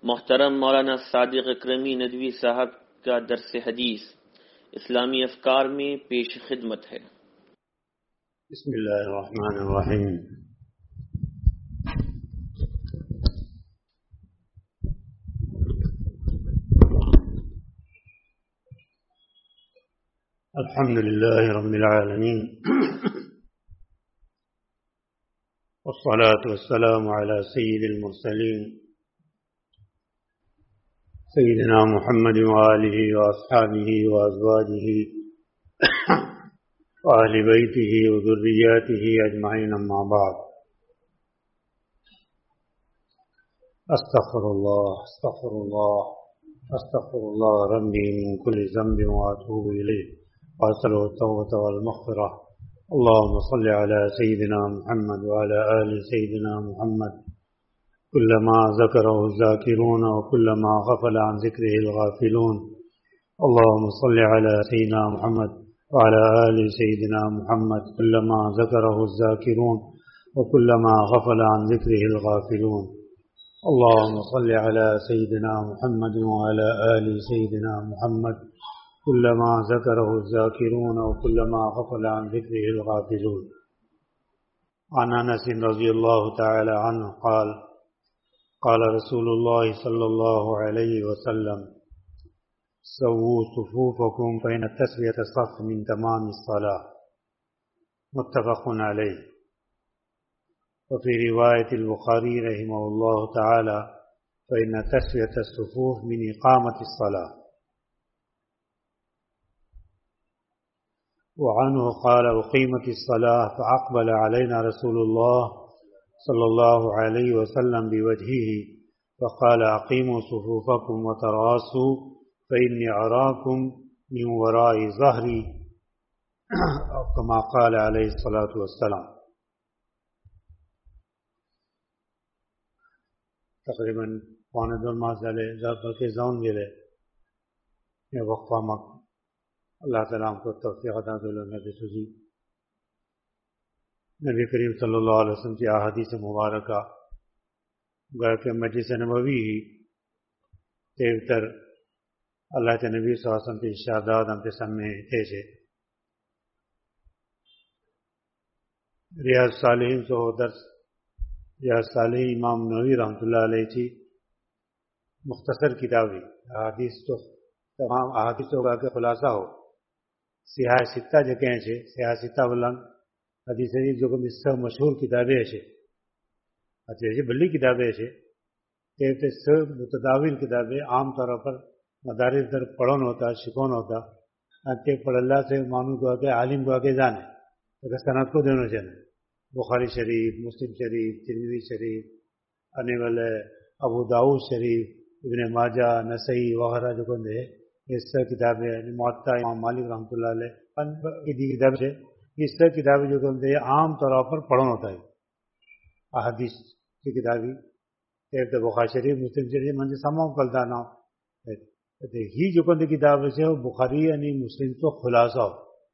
محترم مولانا صادق اکرمی ندوی صاحب کا درس حدیث اسلامی افکار میں پیش خدمت ہے۔ بسم اللہ الرحمن الرحیم۔ الحمد للہ رب العالمین والصلاة والسلام على سید المرسلین سیدنا محمد وآلہ واصحابہ وازواجہ وآل بیتہ وذریاتہ اجمعین، اما بعد۔ استغفر اللہ ربی من کل ذنب واتوب الیہ واسألہ التوبة والمغفرة۔ اللهم صل على سيدنا محمد وعلى آل سيدنا محمد كلما ذكره الذاكرون وكلما غفل عن ذكره الغافلون۔ اللهم صل على سيدنا محمد وعلى آل سيدنا محمد كلما ذكره الذاكرون وكلما غفل عن ذكره الغافلون۔ اللهم صل على سيدنا محمد وعلى آل سيدنا محمد كلما ذكره الذاكرون وكلما غفل عن ذكره الغافلون۔ عن انس رضي الله تعالى عنه قال قال رسول الله صلى الله عليه وسلم سووا صفوفكم فإن تسوية الصف من تمام الصلاة، متفق عليه۔ وفي رواية البخاري رحمه الله تعالى فإن تسوية الصفوف من إقامة الصلاة۔ وعنه قال أقيمت الصلاة فأقبل علينا رسول الله صلى الله عليه وسلم بوجهه فقال أقيموا صفوفكم وتراصوا فإني أراكم من وراء ظهري، كما قال عليه الصلاة والسلام۔ تقریباً پونے دو ماہ چلے بلکہ زون گلے یہ وقفہ مک اللہ تعالیٰ ہم کو توفیق عطا فرمائے۔ بسوزی نبی کریم صلی اللہ علیہ وسلم کی احادیث مبارکہ گویا کہ مجلس نبوی ہی تیوتر اللہ کے نبی صلی اللہ علیہ وسلم کی ارشادات ہم کے سامنے تھے۔ ریاض صالحین سو درس ریاض صالحین امام نووی رحمۃ اللہ علیہ کی مختصر کتابی احادیث تو تمام احادیث کا کے خلاصہ ہو سیاہ ستہ جگہ ہے، سیاہ ستہ بلند حدیث شریف جو کہ سب مشہور کتابیں ہے، اچھا بلی کتابیں ہے تے سب متداول کتابیں عام طور پر مدارس در پڑھن ہوتا شکون ہوتا کہ پڑھ اللہ سے معلوم کو کہ عالم کو کہ جانے اگر صنعت کو دینا چاہیے۔ بخاری شریف، مسلم شریف، ترمذی شریف، آنے والے ابو داؤد شریف، ابن ماجہ، نسائی وغیرہ جو کہ یہ سب کتابیں معطا امام مالک رحمۃ اللہ علیہ کتاب سے یہ سب کتابیں جو کہ عام طور پر پڑھن ہوتا ہے احادیث کی کتابی ایک بخاری شریف مسلم شریف من سماؤ کلتا نا ہی جو کہ کتاب سے وہ بخاری یعنی مسلم تو خلاصہ ہو،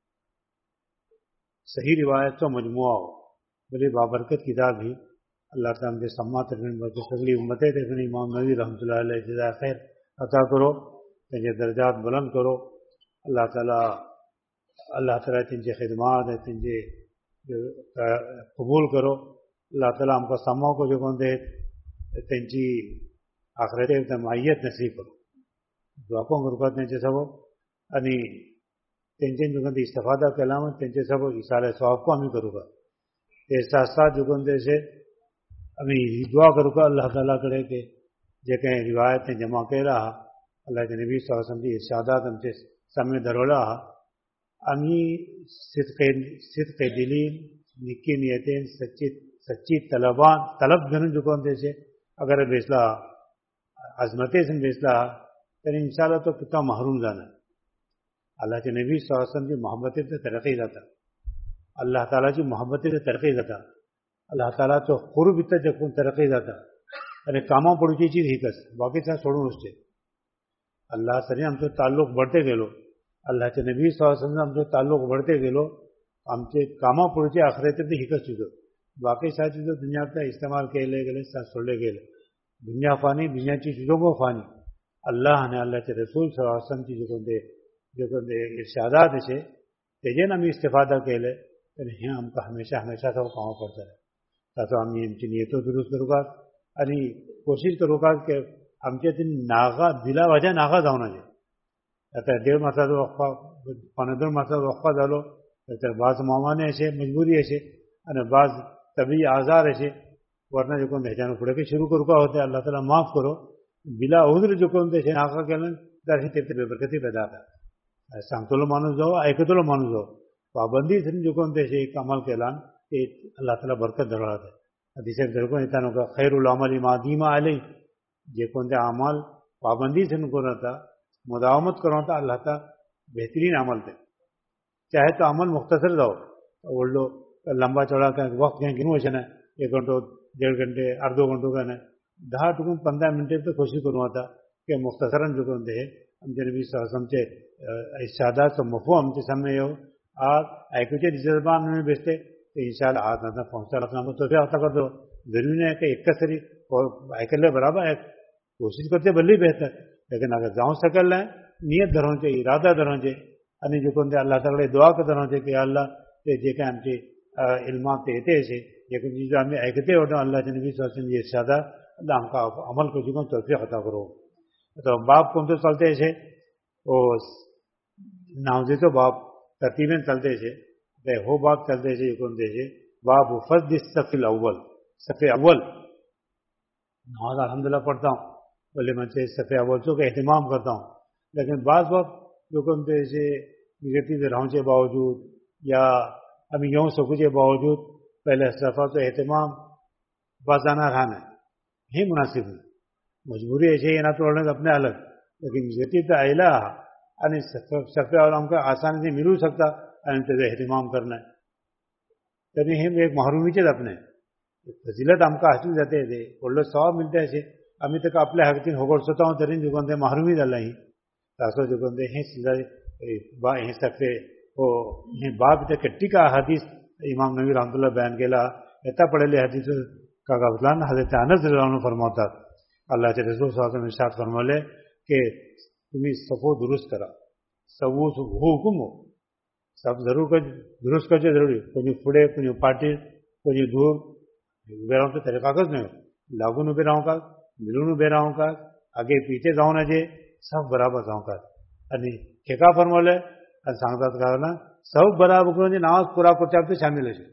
صحیح روایت تو مجموعہ ہو، بڑی بابرکت کتاب ہی اللہ تعالیٰ کے سماعت سگلی امتیں دیکھنے امام نووی رحمۃ اللہ علیہ جزائے خیر عطا کرو، تنجے درجات بلند کرو۔ اللہ تعالیٰ تنجے خدمات ہے تنجے قبول کرو۔ اللہ تعالیٰ ہم کو سماؤ کو جو کون دے تنجی آخرت معیت نصیب کرو۔ دعاوں غربت نے سب انی تنجن جو کون استفادہ کلام تنجے سب اصال ثواب کو ہمیں کروں گا ساتھ ساتھ جو کون سے ہمیں دعا کروں گا اللہ تعالیٰ کرے کہ جو کہیں روایتیں جمع کہہ رہا اللہ کے نبی صلی اللہ علیہ وسلم کی ارشادات ہم سے سامنے دروڑا امی صدق دلی نکی نیتیں سچی طلب گھن جو کون سے اگر بیسلا عظمتیں سے بیسلا تو انشاءاللہ تو کتنا محروم جانا ہے۔ اللہ کے نبی صلی اللہ علیہ وسلم کی محبتیں سے ترقی جاتا، اللہ تعالیٰ کی محبتیں سے ترقی جاتا، اللہ تعالیٰ تو قرب اتنا ترقی جاتا ارے کاموں پڑی چیز ہی کس باقی سا چھوڑوں اس سے اللہ سے ہم سے تعلق بڑھتے گلو، اللہ کے نبی صلی اللہ علیہ وسلم ہم سے تعلق بڑھتے گلو، ہم سے کاموں پڑی آخرت ہی کس چیزوں باقی ساری چیزوں دنیا کا استعمال کے لے گئے سولے گئے دنیا فانی دنیاची چیزوں کو فانی اللہ نے اللہ کے رسول صلی اللہ علیہ وسلم کی جو ارشادات છે તેજેને અમે استفاده केले तर हे आमकां हमेशा तो कामां पडटलें ताचो आमी आमची नियतो दुरुस्त करूंक आनी कोशिश करूंक की आमचे ती नागा दिला वाज्या नागा जावं नजे आतां 1.5 मासाचो वखपा 15 मासाचो वखपा जालो तर बाज मामाने अशे मजबूरी अशे आनी बाज तबी आजार अशे वरना जो कोण हेच्यान फुडें की शुरू करूंक होते अल्लाह ताला माफ करो बिला उद्र जो कोण तेशे नाका केलें तशें ते बेबरकती पैदा जाता सांगतलो माणूस जावं आयकतलो माणूस जावं पाबंदी जो कोण तेशे एक अमल केला ते अल्लाह ताला बरकत धरता हदीसाक धरकून येता न्हू खैरुल अमली मा दीमा अलैह जे कोण ते अमल पाबंदी से करता मुदावमत करता अल्लाह ताला बेहतरीन अमल थे चाहे तो अमल मुख्तसर जाओ व्हडलो लंबा चौड़ा वक्त कहीं गिनू अशें ना 1 घंटो 1.5 घंटे अर्धो घंटो का ना 10 टुकून 15 मिनटे तो कोशिश करूं आता कि मुख्तसरन जो कोण ते आमचे नबी समचे इर्शादात मफहूम आमचे सामने येवं आज ऐकूचे दिसत जबान में बेचते तो इंशाल्लाह आज आता पहुंचायला तो फिर आता करतो जरूरी नहीं है कि एक सरी ऐकले बराबर है कोशिश करते भली बेहतर लेकिन अगर जाऊं सकल है नियत धरोचे इरादा धरोचे आणि जो कोण ते अल्लाह ताकडे दुआ करत धरोचे की अल्लाह ते जे काय आमचे इल्मात ते येते अशे जे कोण चीज आमी ऐकते वटा अल्लाहचे नबी सल्लल्लाहु अलैहि वसल्लम इर्शादा अल्लाह आमकां अमल करची कोण तौफीक अता करो तो बाब कोणतो चलते अशे ओ नावजेचो बाब तरतीबेन चलते अशे ते हो बाब चलते अशे कोण ते अशे बाब फज्द सफ़िल अव्वल सफ़े अव्वल नमाज अल्हम्दुलिल्लाह पढ़ता हूँ बोले मैं सफ़े अव्वल का एहतमाम करता हूँ लेकिन बाज़ वक्त जो कोण ते अशे निगेटिव रावचे बावजूद या आमी येवं सकूचे बावजूद पहले सफ़ाचो एहतमाम बाजाना रहना हे मुनासिब नहीं मजबूरी अशें येना तो अपने अलग लेकिन निगेटिव तो आयला आनी सफ़े अव्वल आमकां आसानी से मिलू शकता आनी तेजो एहतमाम करना तरी हे एक महरूमीचेच आपणे फजिलत आमकां हासील जाते ते व्हडलो सवाब मिळते अशें आमी ताका आपल्या हातीन होगड सोताव तरी जो कोण ते महरूमी जाला ही ताचो जो कोण ते हे सफ़े हो हे बाब ते कट्टिका हदीस इमाम नबी रहमतुल्लाह बयान केला येता पडलेले हदीस कागावतल्यान हजरत अनस रज़ियल्लाहु अन्हु फरमावतात अल्लाहचे रसूल सल्लल्लाहु अलैहि वसल्लम इरशाद फरमावले की तुम्ही सफो दुरुस्त करा सवू हो हुकूम हो सब जरूर दुरुस्त करचे जरूरी कोणी फुडें कोणी पाटीर कोणी दूर उबे रावचे तरीकाकच न्हय लागून उबे रावंकात मिलून उबे रावंकात आगे पीछे जावं नजे सब बराबर जावंकात आनी हेका फरमावले आनी सांगतात काय सब बराबर करून नमाज पूरा करच्या भितर शामील अशें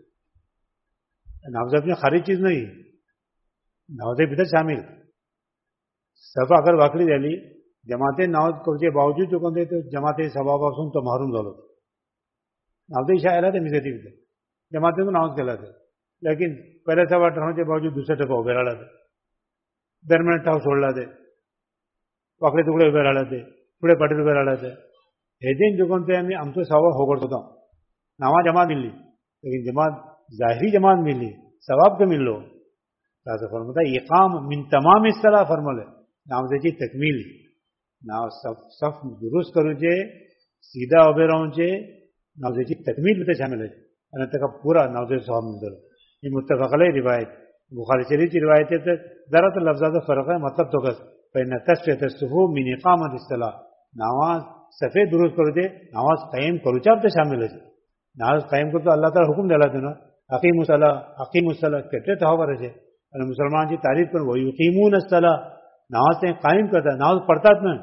नमाज अपनी खारी चीज नहीं नमाजे भितर शामील सब अगर वाकडी जाली जमाते नमाज करचे बावजूद जो कोण ते जमाते सभापासून तो महरूम जालो नमाजे इशा आयला ते निगेटिव भितर जमातेतून नमाज केला ते लेकिन पहले सभा ठरवचे बावजूद दुसऱ्या टप्पा उभे राहिला ते दरम्यान ठाव सोडला ते वाकडे तुकडे उभे राहिला ते पुढे पाटील उभे राहिला ते हेजेन जो कोण ते आमी आमचो सवाब होगड होता नावा जमात मिळली लेकिन जमात जाहिरी जमात मिळली सवाब तो मिळलो ताचो फरमाता इकाम मिन तमाम सला फरमाले नमाजेची तकमील नाव सफ दुरुस्त करूचे सीधा उभे रावचे नमाजेची तकमील भितर शामील आहे आनी ताका पुरा नमाजेचो सवाब मिळतलो ही मुत्तफक अलैह रिवायत बुखारी शरीफची रिवायत आहे तर जरा तो लफ्जाचा फरक आहे मतलब तो कस फइन तस्फियत सुफू मिन इकामत सला नमाज सफे दुरुस्त करूचे नमाज कायम करूच्या भितर शामील आहे नमाज कायम करतो अल्लाह ताला हुकूम दिला तुना अकीमुस्सला केटले तहावर अशे आनी मुसलमानांची तारीफ करून युकीमूनस्सला नमाज ते कायम करतात नमाज पडतात न्हय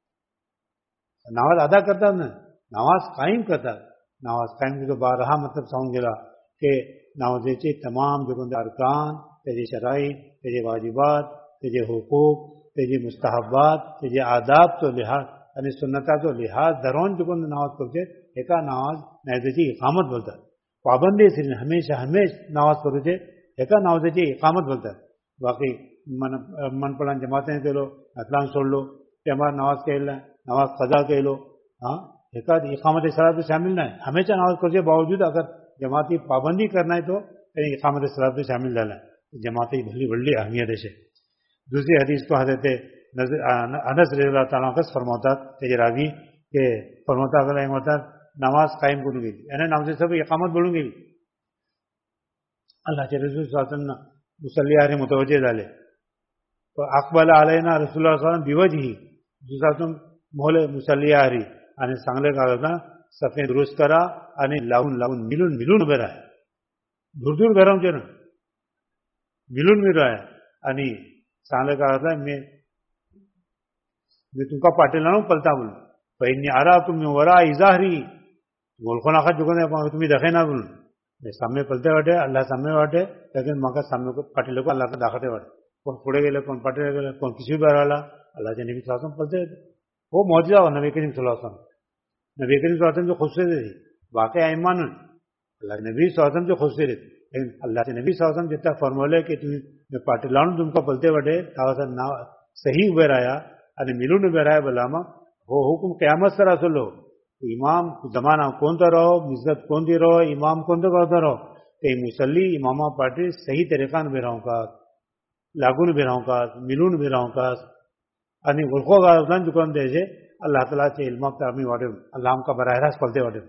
नमाज अदा करतात न्हय नमाज कायम करतात नमाज कायम करतो बारहा मतलब सांगून गेला की नमाजेचे तमाम जो कोणते अरकान तेजे शराई तेजे वाजिबात तेजे हुकूक तेजे मुस्तहबात तेजे आदाबचो लिहाज आनी सुन्नताचो लिहाज धरून जो कोण नमाज करचे एका नमाजेची इकामत बोलतात पाबंदी आसली हमेशा नमाज करूचे एका नमाजेची इकामत बोलतात बाकी मनपणान जमातेन केलो नातलांक सोडलो तेमार नमाज केला नमाज कजा केलो एका इकामत सलात शामिल नहीं हमेशा नमाज करचे बावजूद अगर जमाती पाबंदी करना है तो इकामत सलात शामिल जाना जमाती भली बड़ी अहमियत है दूसरी हदीस तो हजरत अनस रज़ियल्लाहु ताला अन्हु फरमातात तेजे रावी के फरमाता अगर नमाज कायम करून गेली यानी नमाजे सब इकामत बोलून गेली अल्लाहचे रसूल सल्लल्लाहु अलैहि वसल्लम मुसल्ली मुतवज्जे झाले اقبل علینا رسول اللہ صلی اللہ علیہ وسلم بیوجہی جزاتم مول مسلیاری आणि चांगले का सफे दुरुस्त करा आणि लावून लावून मिळून मिळून उभे राहा दूर दूर घरांचे ना मिळून मी राहा आणि चांगले का मी तुमका पाटील आणून पलता बोलून पहिनी आरा तुम्ही वरा इजाहरी ओळखो नाका चुकून तुम्ही दखे ना बोलून सामने पलते वाटे अल्लाह सामने वाटे लेकिन मका सामने को पाटील को अल्लाह का दाखते वाटे कोण पुढे गेले कोण पाटील गेले कोण किसी बार आला अल्लाह नबी सल्लल्लाहु अलैहि पलते वो मौजूदा हो नबी करीम सल्लल्लाहु अलैहि नबी करीम सल्लल्लाहु अलैहि जो खुशरे थी वाकई ईमान अल्लाह नबी सल्लल्लाहु अलैहि जो खुशरे लेकिन अल्लाह के नबी सल्लल्लाहु अलैहि जितना फॉर्मूले कि तुम्ही पाटीलान तुमका पलते वाटे तावा नाव सही उभे राया आणि मिलून उभे राया बोला हो हुकुम क़यामत सर असलो इमाम जमाना कोणता रहो इज्जत कोणती रहो इमाम कोणतं करता रहो ते मुसल्ली इमामा पाटी सही तरीकान उभे राहू का लागून उभे राहू का मिलून उभे राहू का आणि ओळखो का दुकान द्यायचे अल्लाह तालाचे इल्मात आम्ही वाटेल अल्लाह आमका बराह रास्त पलते वाटेल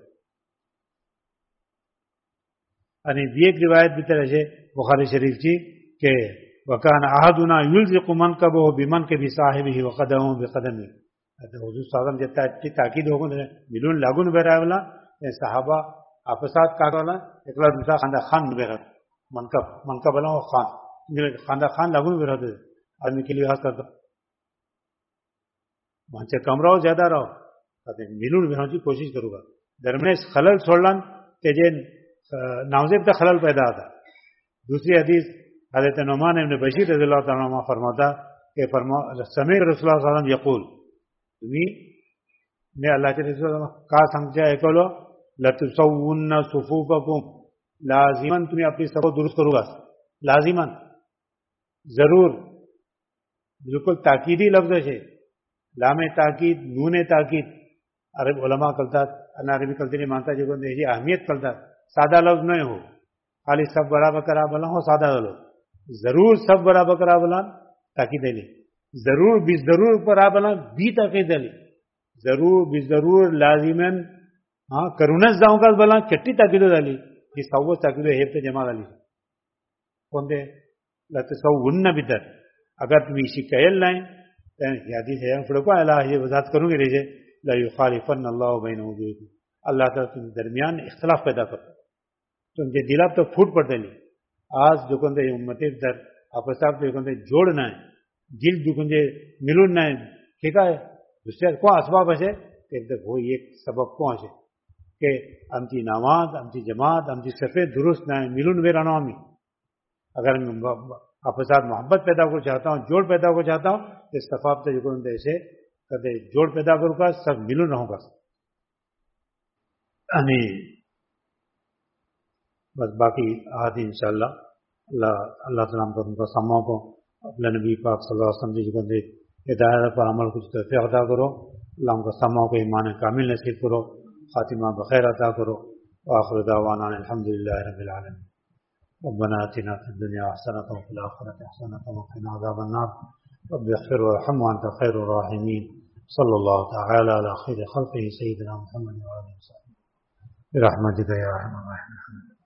आणि दी एक रिवायत भितर असे बुखारी शरीफची के वकान अहदुना युल्जिकु मनकबहु बिमनकबि साहिबिही वक़दमहु बिक़दमिही हुजूर साहब जितना अच्छी ताकीद होगा मिलून लागून उभे राहिला सहाबा आपसात काढला एकला दुसरा खांदा खान उभे राहतो मनकबला खान खांदा खान लागून उभे राहतो आदमी के लिए करतो माणसे कम रहो ज्यादा रहो मिलून उभे राहण्याची कोशिश करूगा दरम्यान खलल सोडला त्याचे नावजेब खलल पैदा होता दूसरी हदीस हज़रत नुमान इब्न बशीर रज़ियल्लाहु तआला अन्हु फरमाता कि समीअ रसूलुल्लाह सल्लल्लाहु अलैहि वसल्लम यक़ूल तुम्ही ने अल्लाहचे रसूल का सांगते ऐकलो लतुसव्वुन्ना सुफूफकुम लाजिमन तुम्ही आपली सफा दुरुस्त करूगा लाजिमन जरूर बिल्कुल ताकीदी लफ्ज है लामे ताकीद नूने ताकीद अरब उलमा करतात आणि अरबी कल्चरी मानता जे कोण त्याची अहमियत करतात साधा लफ्ज नाही हो खाली सब बराबर करा बोला हो साधा झालो जरूर सब बराबर करा बोला ताकीद दिली जरूर बी जरूर पर आपला बी ताकीद झाली जरूर बी जरूर लाजिमन करूनच जाऊ का बोला चट्टी ताकीद झाली ही सव्वच ताकीद हे तर जमा झाली कोणते सव्वन्न भितर अगर तुम्ही शिकायल नाही तर यादी हे पुढे को आला हे वजाहत करून गेले ला युखालिफन अल्लाह बैनहु अल्लाह ताला तुम्ही दरमियान इख्तिलाफ पैदा करतो तुमच्या दिलात तो फूट पडतली आज जो कोणते उम्मती तर आपसात जो कोणते जोड नाही दिल दुखुंजे मिळून नाही ठीक आहे दुसऱ्या कोण असबाब असे ते हो एक सबब कोण असे की आमची नमाज आमची जमात आमची सफेद दुरुस्त नाही मिळून उभे राहणं आम्ही अगर आपसात मोहब्बत पैदा करू चाहता हूँ जोड़ पैदा करू चाहता हूँ तो सफाब से जो ऐसे कदे जोड़ पैदा करूँगा सब मिलून रहूँगा आणि बस बाकी आज इंशाअल्लाह अल्लाह तआला को उनका सम्मान को अपने नबी पाक सल्लल्लाहु अलैहि वसल्लम जी को हिदायत पर अमल कुछ तौफीक अता करो अल्लाह उनका सम्मान को ईमान कामिल नसीब करो खातिमा बखैर अता करो आखिर दावाना अल्हम्दुलिल्लाहि रब्बिल आलमीन रब्बना आतिना फिद दुनिया हसनतन व फिल आखिरति हसनतन व क़िना अज़ाबन्नार रब्बि इग़फिर वरहम व अंत खैरुर राहिमीन सल्लल्लाहु तआला अला खैरि खल्क़िही सय्यिदिना मुहम्मद व आलिहि व सह्बिही बिरहमतिका या अरहमर राहिमीन।